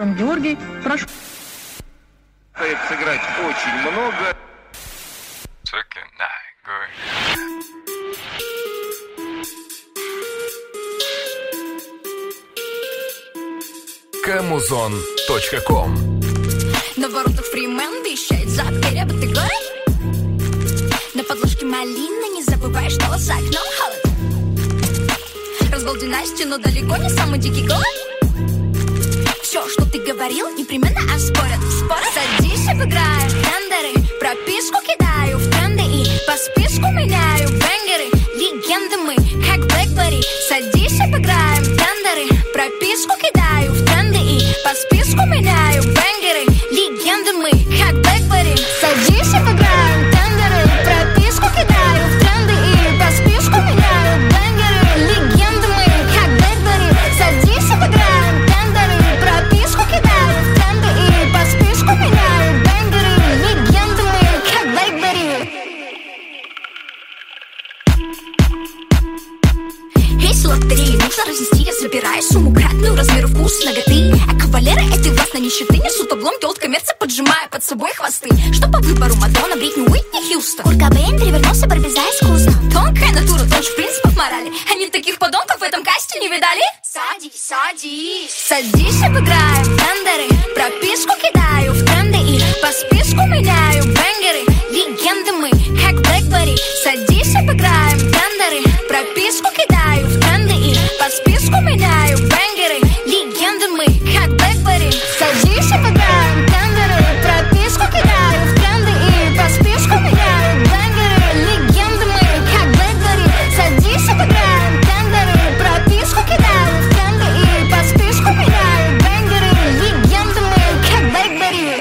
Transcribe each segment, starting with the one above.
Георгий, прошу. Сыграть очень много. Камузон.ком. На воротах фримен вещает запах ряба, ты город? На подложке малина, не забывай, что за окном холод. Разбол династии, но далеко не самый дикий голод. Все, что ты говорил, непременно оспорят. Садись и поиграем в тендеры. Прописку кидаю в тренды и по списку меняю бенгеры. Легенды мы, как Блэкбери. Садись и поиграем в тендеры. Прописку кидаю в тренды и по списку меняю бенгеры. Легенды мы, как Блэкбери. Садись и поиграем в тендеры. Прописку кидаю в тренды и по списку меняю бенгеры. Легенды мы, как Блэкбери. Садись и поиграем в тендеры. Прописку кидаю в тренды и по списку меняю бенгеры. Легенды мы, как Блэкбери. Есть лотереи, нужно разнести, я забираю сумму кратную, размеру, вкус, ноготы. А кавалеры этой властной нищеты несут облом, телка мерца, поджимая под собой хвосты. Что по выбору Мадонна, Бритни, Уитни, Хьюстон. Курт Кобейн перевернулся, борьбе за искусство. Тонкая натура, тоньше принципов морали. Они таких подонков в этом касте не видали? Садись, садись. Садись и поиграем в тендеры. Прописку кидаю в тренды и по списку меняю бенгеры. Легенды мы, как Блэкбери. Садись и поиграем в тендеры. Прописку кидаю в тренды и по списку меняю бенгеры. Легенды мы, как Блэкбери. Садись и поиграем в тендеры. Прописку кидаю в тренды и по списку меняю бенгеры. Легенды мы, как Блэкбери. Садись и поиграем в тендеры. Прописку кидаю в тренды и по списку меняю бенгеры. Легенды мы, как Блэкбери.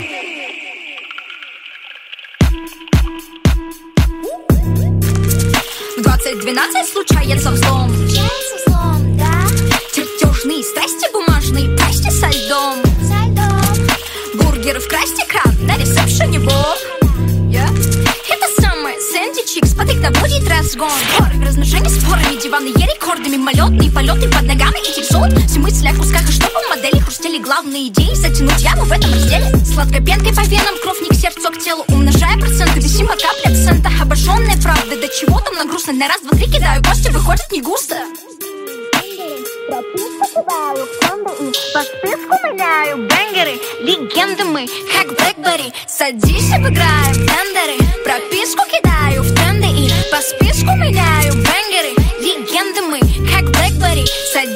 2012 случается взлом. Да. Чертежные страсти бумажные, пасти со льдом. Бургеры в красти краб, на ресепшене боб. Это самое Сэнди Чикс, потыкно будет разгон. Споры, размножение спорами, диваны е рекордами. Мимолетные полеты под ногами этих золот. Все мысли о кусках и штопом модели. Хрустели главные идеи, затянуть яму в этом разделе. Сладкой пенкой по венам, кровь не к сердцу, а к телу. Умножая проценты, висим по капле цента. Обожженная правда, до чего там нагрузно. На раз, два, три кидаю, кости выходят не густо. Прописку кидаю в тренды и по списку меняю бенгеры. Легенды мы, как Блэкбери. Садись и поиграем в тендеры. Прописку кидаю в тренды и по списку меняю бенгеры. Легенды мы, как Блэкбери.